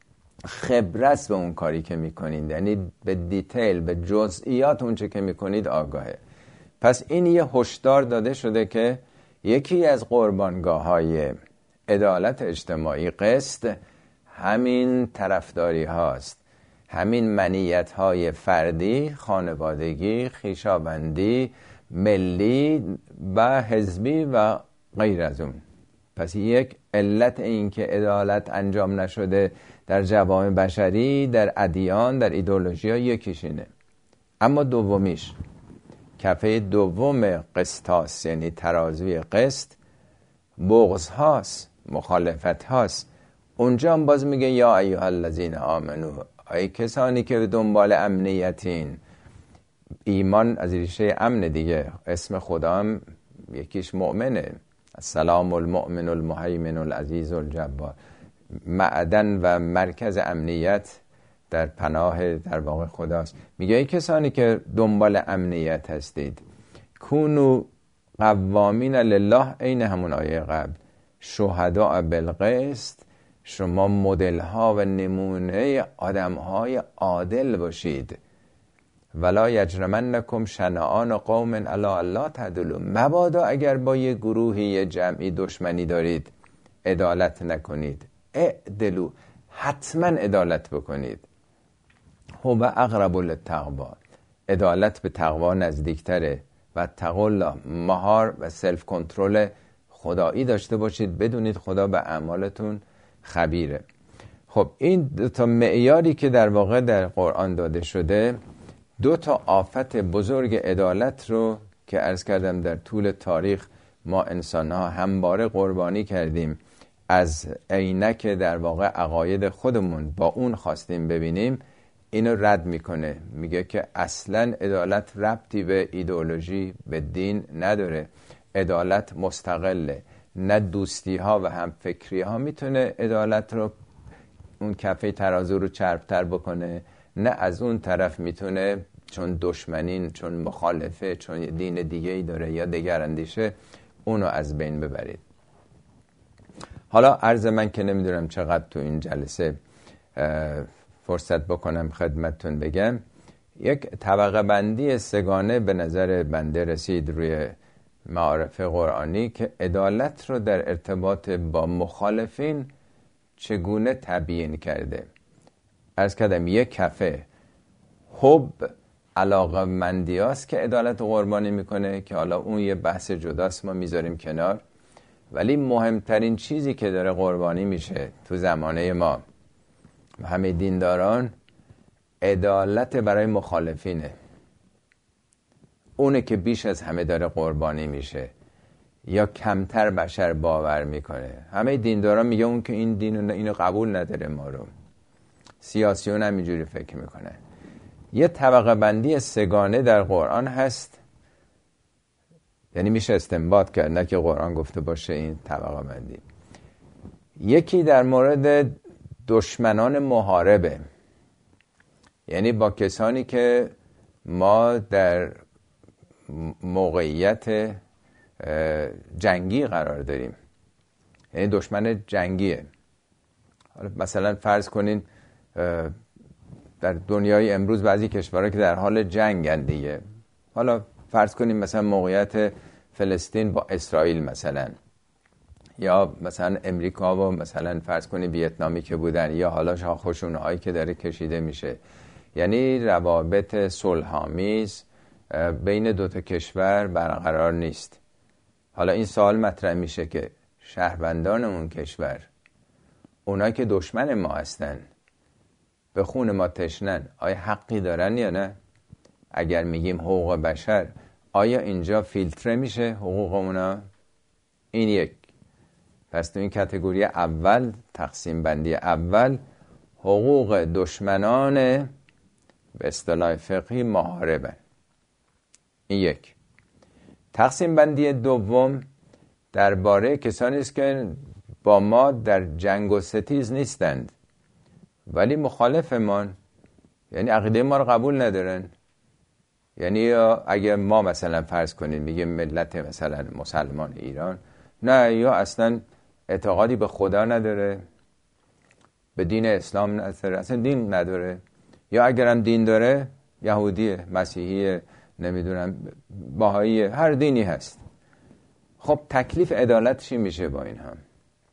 خبرت به اون کاری که میکنید، یعنی به دیتیل، به جزئیات اون چه که میکنید آگاهه. پس این یه هشدار داده شده که یکی از قربانگاه‌های عدالت اجتماعی، قسط، همین طرفداری هاست، همین منیت های فردی، خانوادگی، خویشاوندی، ملی و حزبی و غیر از اون. پس یک علت این که عدالت انجام نشده در جوامع بشری، در ادیان، در ایدئولوژی ها، یکیش اینه. اما دومیش، کفه دوم قسطاس، یعنی ترازوی قسط، بغض هاست، مخالفت هاست. اونجا هم باز میگه یا ایها الذین آمنو، ای کسانی که دنبال امنیتین. ایمان از ریشه امن دیگه، اسم خدا هم یکیش مؤمنه، السلام المؤمن المهیمن العزیز الجبار. معدن و مرکز امنیت در پناه در واقع خداست. میگه ای کسانی که دنبال امنیت هستید، کونو قوامین لله، این همون آیه قبل، شهداء بالقسط، شما مدل ها و نمونه آدم های عادل باشید. ولا یجرمنکم شنآن قوم علی الا تعدلوا، مبادا اگر با یه گروهی، یه جمعی دشمنی دارید، عدالت نکنید. اعدلوا، حتما عدالت بکنید. هو اقرب للتقوی، عدالت به تقوا نزدیکتره. و تقوا الله، مهار و سلف کنترل خدایی داشته باشید، بدونید خدا به اعمالتون خبیره. خب این دو تا معیاری که در واقع در قرآن داده شده، دو تا آفت بزرگ عدالت رو که عرض کردم در طول تاریخ ما انسان‌ها همواره قربانی کردیم، از عینک در واقع عقاید خودمون با اون خواستیم ببینیم، اینو رد میکنه. میگه که اصلا عدالت ربطی به ایدئولوژی، به دین نداره. عدالت مستقله. نه دوستی ها و هم فکری ها میتونه عدالت رو، اون کفه ترازو رو چربتر بکنه، نه از اون طرف میتونه چون دشمنین، چون مخالفه، چون دین دیگه ای داره یا دگر اندیشه، اونو از بین ببرید. حالا عرض من که نمیدونم چقدر تو این جلسه فرصت بکنم خدمتتون بگم، یک طبقه بندی سگانه به نظر بنده رسید روی معارف قرآنی که عدالت رو در ارتباط با مخالفین چگونه تبیین کرده. عرض کردم یک کفه حب، علاقه مندیاست که عدالت رو قربانی میکنه، که حالا اون یه بحث جداست، ما میذاریم کنار. ولی مهمترین چیزی که داره قربانی میشه تو زمانه ما همه دینداران، عدالت برای مخالفینه. اونه که بیش از همه داره قربانی میشه یا کمتر بشر باور میکنه. همه دینداران میگه اون که این دین اینو قبول نداره ما رو. سیاسیون هم اینجوری فکر میکنه. یه طبقه بندی سگانه در قرآن هست، یعنی میشه استنباط کرد، نه که قرآن گفته باشه این طبقه بندی. یکی در مورد دشمنان محاربه، یعنی با کسانی که ما در موقعیت جنگی قرار داریم، یعنی دشمن جنگیه. حالا مثلا فرض کنین در دنیای امروز بعضی کشورها که در حال جنگن دیگه، حالا فرض کنیم مثلا موقعیت فلسطین با اسرائیل مثلا، یا مثلا امریکا و مثلا فرض کنیم ویتنامی که بودن، یا حالا خشونت‌هایی که داره کشیده میشه، یعنی روابط صلح‌آمیز بین دو تا کشور برقرار نیست. حالا این سوال مطرح میشه که شهروندان اون کشور، اونایی که دشمن ما هستن، به خون ما تشنن، آیا حقی دارن یا نه؟ اگر میگیم حقوق بشر، آیا اینجا فیلتره میشه حقوق اونا؟ این یک. پس تو این کاتگوری اول، تقسیم بندی اول، حقوق دشمنان به اصطلاح فقهی محاربن. این یک. تقسیم بندی دوم درباره کسانی است که با ما در جنگ و ستیز نیستند ولی مخالف ما، یعنی عقیده ما رو قبول ندارن. یعنی اگر ما مثلا فرض کنیم میگه ملت مثلا مسلمان ایران، نه، یا اصلا اعتقادی به خدا نداره، به دین اسلام نداره، اصلا دین نداره، یا اگرم دین داره یهودیه، مسیحیه، نمیدونم باهایی، هر دینی هست. خب تکلیف عدالت چی میشه با این هم؟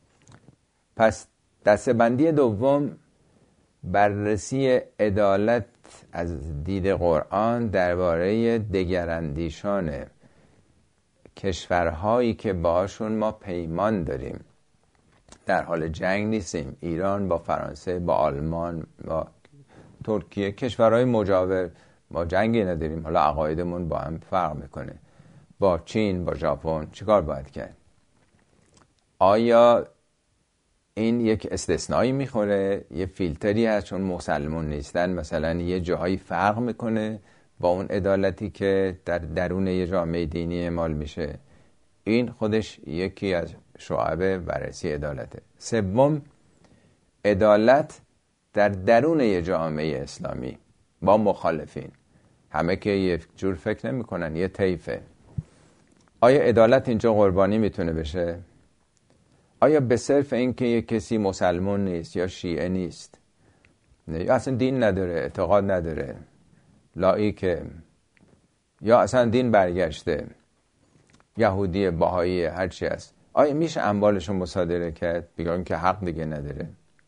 پس دسته‌بندی دوم بررسی عدالت از دید قرآن درباره دگراندیشان کشورهایی که باشون ما پیمان داریم، در حال جنگ نیستیم، ایران با فرانسه، با آلمان، با ترکیه، کشورهای مجاور ما جنگی نداریم، حالا عقایدمون با هم فرق میکنه، با چین، با ژاپن، چیکار باید کرد؟ آیا این یک استثنایی میخوره، یه فیلتری هست چون مسلمان نیستن مثلا یه جاهایی فرق میکنه با اون عدالتی که در درون یه جامعه دینی اعمال میشه؟ این خودش یکی از شعب بررسی عدالته. سوم، عدالت در درون یه جامعه اسلامی با مخالفین، همه که یه جور فکر نمی کنن، یه طیفه. آیا عدالت اینجا قربانی میتونه بشه؟ آیا به صرف این که یه کسی مسلمان نیست یا شیعه نیست، یا اصلا دین نداره، اعتقاد نداره، لایکه، یا اصلا دین برگشته، یهودی، باهایی، هرچی هست، آیا میشه اموالشون مصادره کرد بگن که حق دیگه نداره؟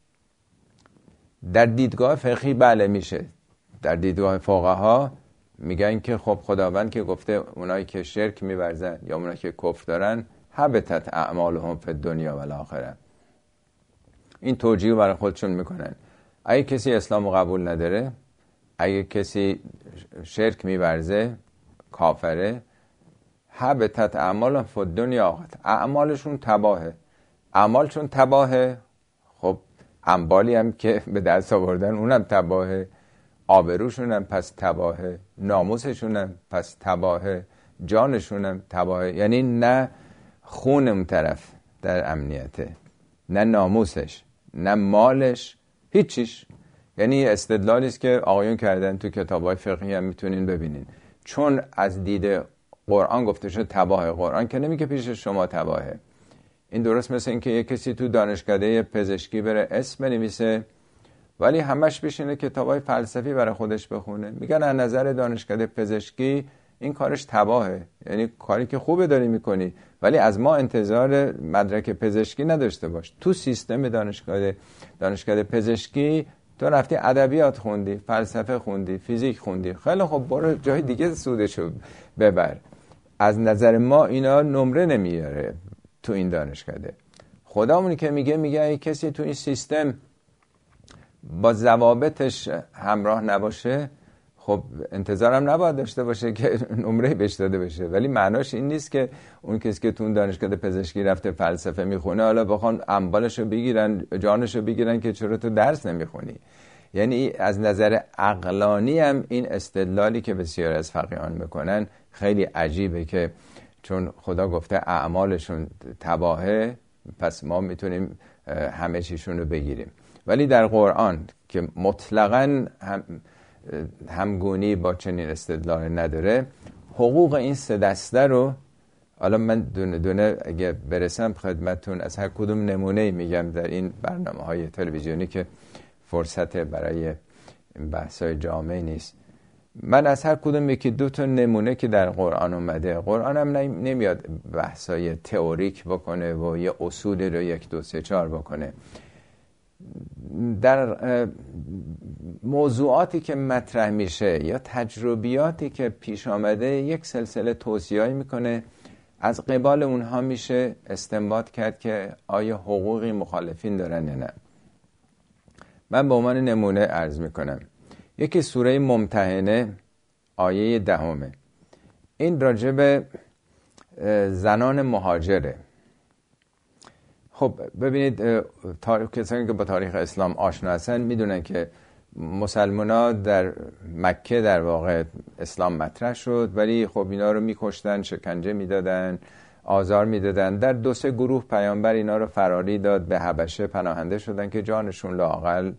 در دیدگاه فقهی بله میشه. در دیدگاه فقها میگن که خب خداوند که گفته اونایی که شرک میورزن یا اونایی که کفر دارن حبطت اعمالهم فی الدنیا و الاخره. این توجیه برای خودشون میکنن. اگه کسی اسلامو قبول نداره، اگه کسی شرک میورزه، کافره، حبطت اعمالهم فی الدنیا، اعمالشون تباهه. اعمالشون تباهه، خب اموالی هم که به دست آوردن اونم تباهه، آبروشون هم پس تباهه، ناموسشون هم پس تباهه، جانشون هم تباهه. یعنی نه خون اون طرف در امنیته، نه ناموسش، نه مالش، هیچیش. یعنی استدلالی است که آقایون کردن تو کتاب‌های فقهی هم میتونین ببینین. چون از دید قرآن گفته شد تباهه، قرآن که نمیگه پیش شما تباهه. این درست مثل این که یک کسی تو دانشکده پزشکی بره اسم بنویسه ولی همش بشینه کتابای فلسفی برای خودش بخونه. میگن از نظر دانشکده پزشکی این کارش تباهه، یعنی کاری که خوبه داری میکنی ولی از ما انتظار مدرک پزشکی نداشته باش. تو سیستم دانشکده پزشکی تو رفتی ادبیات خوندی، فلسفه خوندی، فیزیک خوندی، خیلی خب برو جای دیگه سودشو ببر. از نظر ما اینا نمره نمیاره تو این دانشکده. خدامونی که میگه ای کسی تو این سیستم با ضوابطش همراه نباشه، خب انتظارم نباید داشته باشه که نمره بهش داده بشه. ولی معناش این نیست که اون کسی که تو اون دانشکده پزشکی رفته فلسفه میخونه حالا بخوان اموالشو بگیرن، جانشو بگیرن که چرا تو درس نمیخونی. یعنی از نظر عقلانی هم این استدلالی که بسیار از فقیهان میکنن خیلی عجیبه که چون خدا گفته اعمالشون تباهه پس ما میتونیم همه چیشون رو بگیریم. ولی در قرآن که مطلقاً همگونی با چنین استدلال نداره، حقوق این سه دسته رو حالا من دونه دونه اگه برسم خدمتتون از هر کدوم نمونه میگم در این برنامه‌های تلویزیونی که فرصت برای بحث‌های جامع نیست. من از هر کدوم یکی دو تا نمونه که در قرآن اومده، قرآن هم نمیاد بحث‌های تئوریک بکنه و یه اصول رو 1 2 3 4 بکنه. در موضوعاتی که مطرح میشه یا تجربیاتی که پیش آمده یک سلسله توصیه‌ای میکنه، از قبال اونها میشه استنباط کرد که آیا حقوقی مخالفین دارن یا نه. من به عنوان نمونه عرض میکنم. یکی سوره ممتحنه آیه 10. این راجع به زنان مهاجره. خب ببینید، کسانی که با تاریخ اسلام آشنا هستن میدونن که مسلمان‌ها در مکه در واقع اسلام مطرح شد، ولی خب اینا رو میکشتن، شکنجه میدادن، آزار میدادن. در 2 3 گروه پیامبر اینا رو فراری داد، به حبشه پناهنده شدن که جانشون لااقل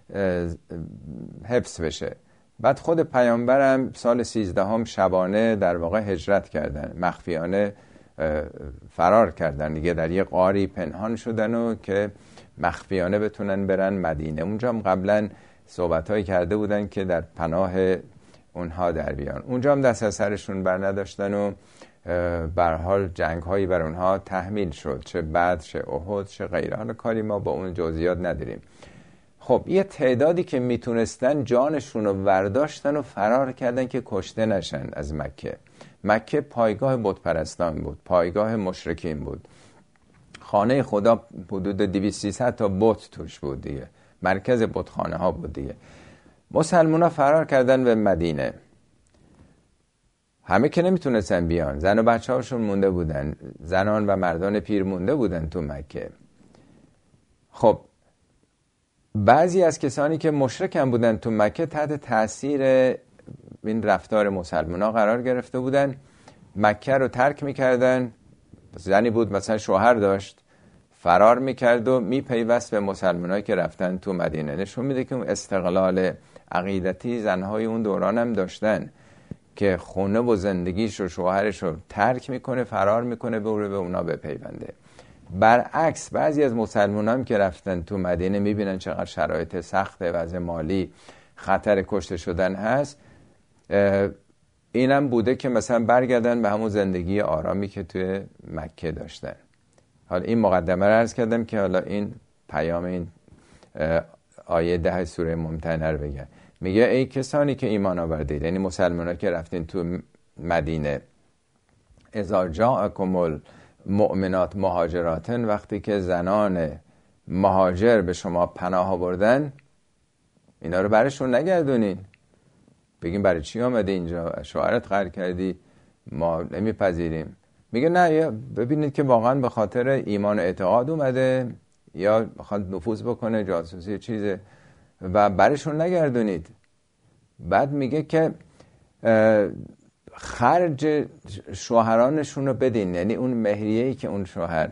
حفظ بشه. بعد خود پیامبرم سال 13 شبانه در واقع هجرت کردن، مخفیانه فرار کردن دیگه، در یه غاری پنهان شدن و که مخفیانه بتونن برن مدینه. اونجا هم قبلا صحبت‌هایی کرده بودن که در پناه اونها در بیان. اونجا هم دست از سرشون بر نداشتن و به هر حال جنگ‌هایی بر اونها تحمیل شد، چه بدر چه احد چه غیره. حالا کاری ما با اون جزئیات نداریم. خب یه تعدادی که میتونستن جانشون رو برداشتن و فرار کردن که کشته نشن از مکه. مکه پایگاه بت پرستان بود، پایگاه مشرکین بود، خانه خدا حدود 200-300 تا بت توش بود دیگه، مرکز بتخانه ها بود دیگه. مسلمونا فرار کردن به مدینه. همه که نمیتونستن بیان، زن و بچه هاشون مونده بودن، زنان و مردان پیر مونده بودن تو مکه. خب بعضی از کسانی که مشرک هم بودن تو مکه تحت تاثیر این رفتار مسلمان‌ها قرار گرفته بودن، مکه رو ترک میکردن. زنی بود مثلا شوهر داشت، فرار میکرد و میپیوست به مسلمان‌هایی که رفتن تو مدینه. نشون میده که اون استقلال عقیدتی زنهای اون دوران هم داشتن که خونه و زندگیش و شوهرش رو ترک میکنه، فرار میکنه، به اونا بپیونده. برعکس بعضی از مسلمانان که رفتن تو مدینه میبینن چقدر شرایط سخته، وضع مالی، خطر کشته شدن هست، اینم بوده که مثلا برگردن به همون زندگی آرامی که توی مکه داشتن. حالا این مقدمه رو عرض کردم که حالا این پیام این آیه 10 سوره ممتحنه رو بگم. میگه ای کسانی که ایمان آوردید، یعنی مسلمان‌ها که رفتین تو مدینه، اذا جاءکم المؤمنات مهاجراتن، وقتی که زنان مهاجر به شما پناه آوردن، اینا رو برشون نگردونین. بگیم برای چی آمده اینجا؟ شوهرت قهر کردی، ما نمیپذیریم. میگه نه، ببینید که واقعا به خاطر ایمان و اعتقاد اومده یا بخواد نفوذ بکنه، جاسوسی چیزه، و برشون نگردونید. بعد میگه که خرج شوهرانشون رو بدین، یعنی اون مهریه‌ای که اون شوهر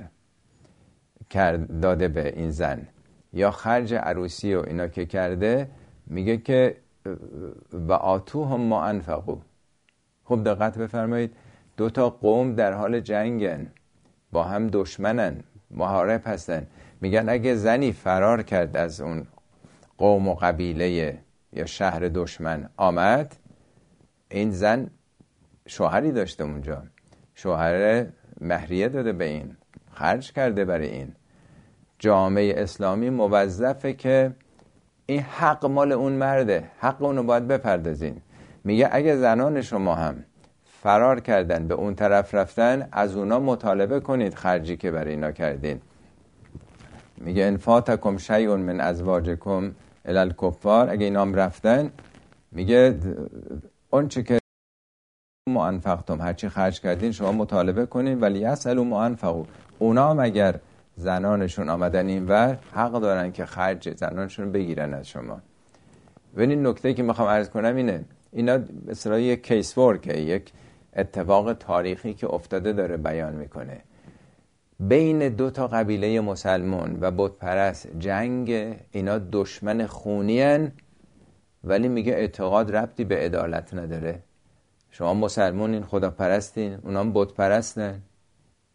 داده به این زن یا خرج عروسی و اینا که کرده، میگه که و آتوهم ما انفقوا. خب دقت بفرمایید، 2 تا قوم در حال جنگن، با هم دشمنن، محارب هستن. میگن اگه زنی فرار کرد از اون قوم و قبیله یا شهر دشمن آمد، این زن شوهری داشته اونجا، شوهر مهریه داده به این، خرج کرده برای این. جامعه اسلامی موظفه که این حق مال اون مرده، حق اونو باید بپردازین. میگه اگه زنان شما هم فرار کردن به اون طرف رفتن، از اونا مطالبه کنید خرجی که برای اینا کردین. میگه ان فاتکم شیء من ازواجکم الی الکفار، اگه اینا هم رفتن، میگه اون چه که ما انفقتم، هرچی خرج کردین شما مطالبه کنین، ولی یسألوا ما انفقوا، اونا هم اگر زنانشون آمدن اینور حق دارن که خرج زنانشون بگیرن از شما. ببین نکته که میخوام عرض کنم اینه، اینا مثلا یک کیس ورکه، یک اتفاق تاریخی که افتاده داره بیان میکنه. بین 2 تا قبیله مسلمان و بت پرست جنگ، اینا دشمن خونیان، ولی میگه اعتقاد ربطی به عدالت نداره. شما مسلمانین، خدا پرستین، اونا هم بت پرستن،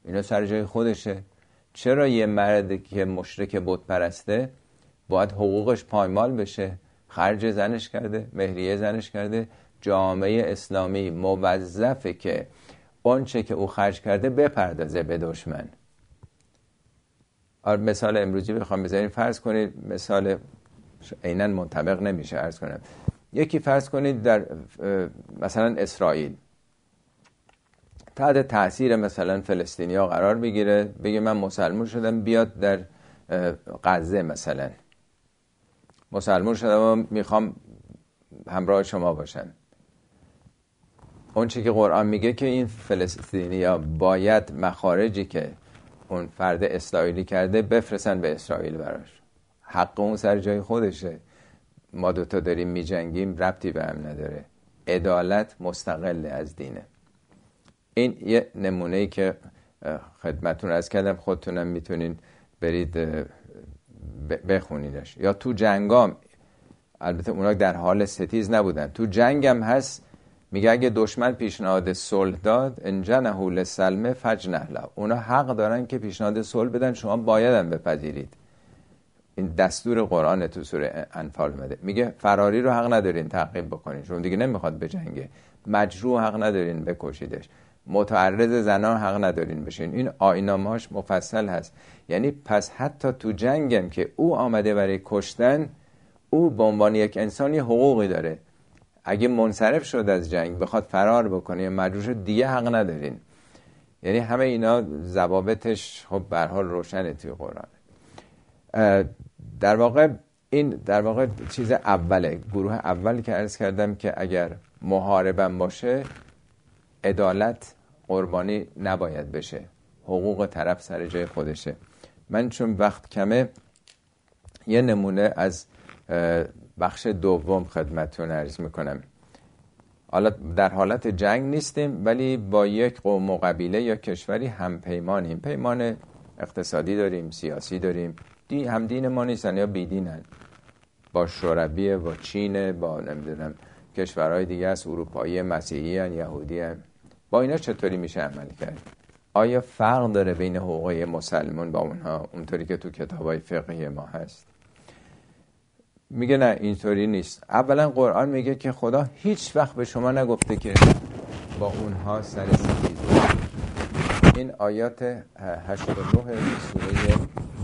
اینا سر جای خودشه. چرا یه مرد که مشرک بت پرسته باید حقوقش پایمال بشه؟ خرج زنش کرده، مهریه زنش کرده. جامعه اسلامی موظفه که آنچه که او خرج کرده بپردازه به دشمن. مثال امروزی بخوام بزنید، فرض کنید، مثال عیناً منطبق نمیشه عرض کنم، یکی فرض کنید در مثلا اسرائیل تحت تاثیر مثلا فلسطینیا قرار بگیره، بگه من مسلمان شدم، بیاد در غزه مثلا مسلمان شدم و میخوام همراه شما باشن. اون چی که قرآن میگه که این فلسطینیا باید مخارجی که اون فرد اسرائیلی کرده بفرستن به اسرائیل براش. حق اون سر جای خودشه. ما دوتا داریم میجنگیم، ربطی به هم نداره. عدالت مستقل از دینه. این یه نمونه‌ای که خدمتتون عرض کردم، خودتونم میتونین برید بخونیدش. یا تو جنگام، البته اونا در حال ستیز نبودن، تو جنگم هست، میگه اگه دشمن پیشنهاد صلح داد انجنه للسلم فجنح له، اونا حق دارن که پیشنهاد صلح بدن، شما بایدن بپذیرید. این دستور قرآن تو سوره انفال اومده. میگه فراری رو حق ندارین تعقیب بکنین، چون دیگه نمیخواد بجنگه. مجروح حق ندارین بکشیدش. متعرض زنان حق ندارین بشین. این آیین‌نامه‌هاش مفصل هست. یعنی پس حتی تو جنگم که او آمده برای کشتن، او به عنوان یک انسان یه حقوقی داره. اگه منصرف شد از جنگ بخواد فرار بکنه یا مجروح دیگه حق ندارین. یعنی همه اینا ضوابطش خب به هر حال روشنه توی قرآن. در واقع چیز اوله، گروه اول که عرض کردم که اگر محاربم باشه عدالت قربانی نباید بشه، حقوق طرف سر جای خودشه. من چون وقت کمه یه نمونه از بخش دوم خدمتتون عرض میکنم. حالا در حالت جنگ نیستیم، ولی با یک قوم و قبیله یا کشوری هم پیمانیم. پیمان اقتصادی داریم، سیاسی داریم. هم دین ما نیستن یا بیدینن. با شوروی، با چین، با نمیدونم کشورهای دیگه از اروپایی، مسیحی هن، یهودی هن. با اینا چطوری میشه عمل کرد؟ آیا فرق داره بین حقوق مسلمان با اونها اونطوری که تو کتابای فقهی ما هست؟ میگه نه اینطوری نیست. اولا قرآن میگه که خدا هیچ وقت به شما نگفته که با اونها سر ستیز. این آیات 89 سوره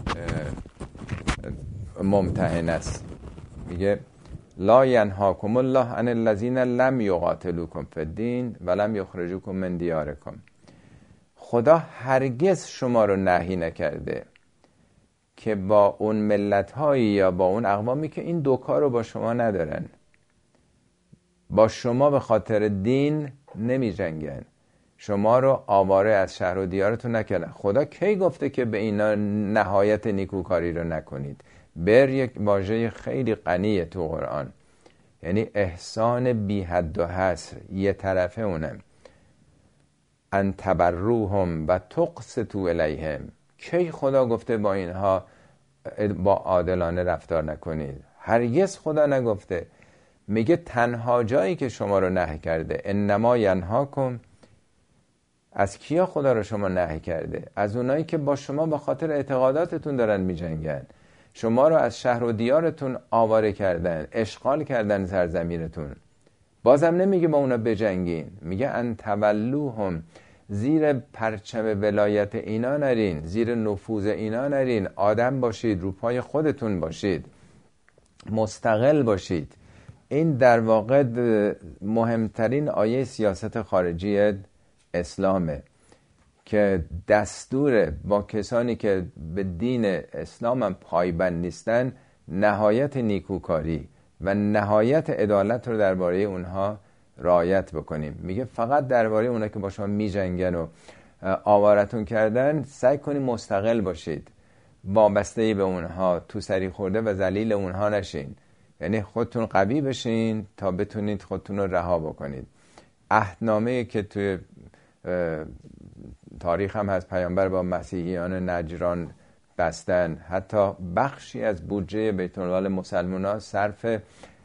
ممتحنه است. میگه لا ینهاکم الله عن الذین لم یقاتلوکم فی الدین و لم یخرجوکم من دیارکم. خدا هرگز شما رو نهی نکرده که با اون ملت‌هایی یا با اون اقوامی که این دو کار رو با شما ندارن، با شما به خاطر دین نمی جنگن، شما رو آواره از شهر و دیارتون نکردن. خدا کی گفته که به اینا نهایت نیکوکاری رو نکنید؟ بر یک واژه خیلی غنیه تو قرآن، یعنی احسان بی حد و حصر، یه طرفه اونم. ان تبروهم و تقسطوا الیهم. کی خدا گفته با اینها با عادلانه رفتار نکنید؟ هرگز خدا نگفته. میگه تنها جایی که شما رو نهی کرده، انما ینهاکم، از کیا خدا رو شما نهی کرده؟ از اونایی که با شما به خاطر اعتقاداتتون دارن میجنگن، شما رو از شهر و دیارتون آواره کردن، اشغال کردن سرزمینتون. بازم نمیگه با اونا بجنگین، میگه ان تولوهم، زیر پرچم ولایت اینا نرین، زیر نفوذ اینا نرین. آدم باشید، رو پای خودتون باشید، مستقل باشید. این در واقع مهمترین آیه سیاست خارجی اسلامه که دستور با کسانی که به دین اسلام هم پایبند نیستن نهایت نیکوکاری و نهایت عدالت رو درباره اونها رعایت بکنیم. میگه فقط درباره اونها که با شما میجنگن و آوارتون کردن سعی کنید مستقل باشید، وابسته به اونها، تو سری خورده و ذلیل اونها نشین. یعنی خودتون قوی بشین تا بتونید خودتون رو رها بکنید. عهدنامه‌ای که توی تاریخ هم هست، پیامبر با مسیحیان نجران بستن، حتی بخشی از بودجه بیت المال مسلمان‌ها صرف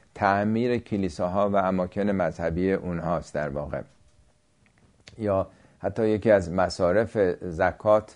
تعمیر کلیساها و اماکن مذهبی اونهاست در واقع. یا حتی یکی از مصارف زکات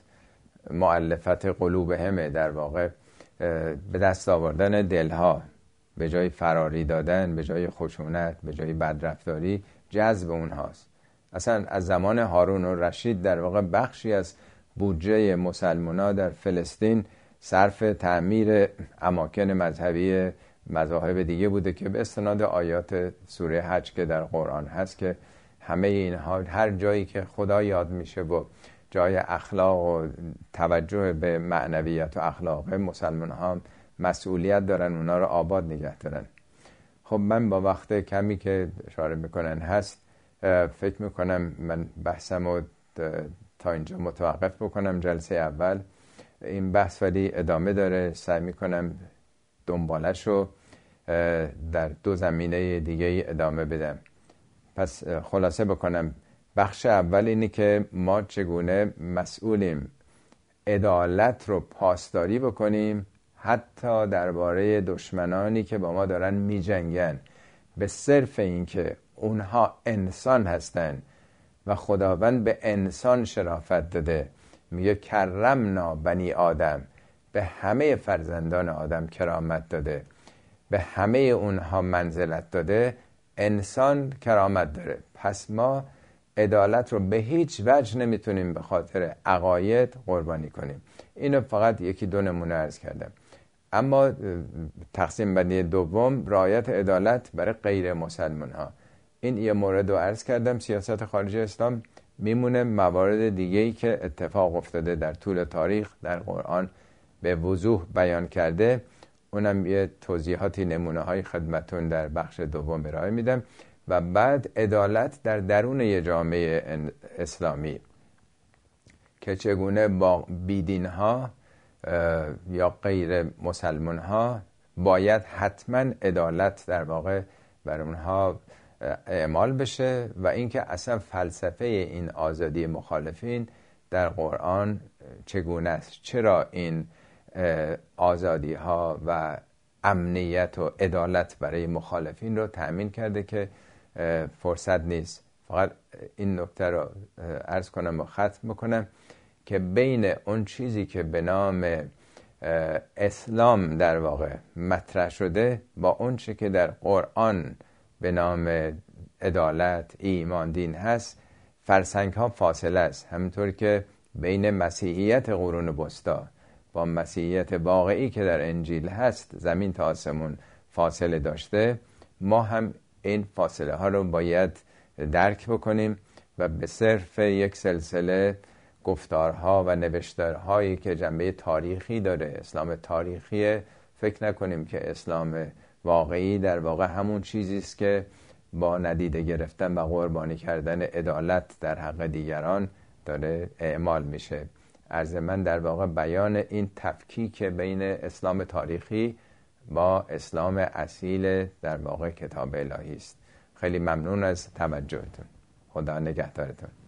مؤلفت قلوبهم، در واقع به دست آوردن دلها، به جای فراری دادن، به جای خشونت، به جای بدرفتاری، جذب اونهاست. اصلا از زمان هارون الرشید در واقع بخشی از بودجه مسلمان‌ها در فلسطین صرف تعمیر اماکن مذهبی مذاهب دیگه بوده که به استناد آیات سوره حج که در قرآن هست که همه اینها هر جایی که خدا یاد میشه و جای اخلاق و توجه به معنویت و اخلاق، مسلمان ها مسئولیت دارن اونا رو آباد نگه دارن. خب من با وقت کمی که اشاره میکنن هست فکر میکنم من بحثم رو تا اینجا متوقف بکنم. جلسه اول این بحث ولی ادامه داره، سعی میکنم دنبالش رو در 2 زمینه دیگه ادامه بدم. پس خلاصه بکنم، بخش اول اینه که ما چگونه مسئولیم عدالت رو پاسداری بکنیم حتی درباره دشمنانی که با ما دارن می جنگن، به صرف این که اونها انسان هستن و خداوند به انسان شرافت داده. میگه کرمنا بنی آدم، به همه فرزندان آدم کرامت داده، به همه اونها منزلت داده. انسان کرامت داره، پس ما عدالت رو به هیچ وجه نمیتونیم به خاطر عقاید قربانی کنیم. اینو فقط 1-2 نمونه عرض کردم. اما تقسیم بندی دوم، رعایت عدالت برای غیر مسلمان ها، این یه مورد رو عرض کردم. سیاست خارجی اسلام میمونه موارد دیگه‌ای که اتفاق افتاده در طول تاریخ در قرآن به وضوح بیان کرده، اونم یه توضیحاتی نمونه های خدمتون در بخش دوم ارائه میدم. و بعد عدالت در درون یه جامعه اسلامی که چگونه با بیدین ها یا غیر مسلمان ها باید حتما عدالت در واقع بر اونها اعمال بشه، و اینکه اصلا فلسفه این آزادی مخالفین در قرآن چگونه است، چرا این آزادی ها و امنیت و عدالت برای مخالفین رو تأمین کرده که فرصت نیست. فقط این نکته رو عرض کنم و ختم بکنم که بین اون چیزی که به نام اسلام در واقع مطرح شده با اون چیزی که در قرآن به نام عدالت، ایمان، دین هست، فرسنگ ها فاصله است. همینطور که بین مسیحیت قرون وسطا با مسیحیت واقعی که در انجیل هست زمین تا آسمون فاصله داشته، ما هم این فاصله ها رو باید درک بکنیم و به صرف یک سلسله گفتارها و نوشتارهایی که جنبه تاریخی داره، اسلام تاریخی، فکر نکنیم که اسلام واقعی در واقع همون چیزی است که با ندیده گرفتن و قربانی کردن عدالت در حق دیگران داره اعمال میشه. عرض من در واقع بیان این تفکیک بین اسلام تاریخی با اسلام اصیل در واقع کتاب الهی است. خیلی ممنون از توجهتون. خدا نگهدارتون.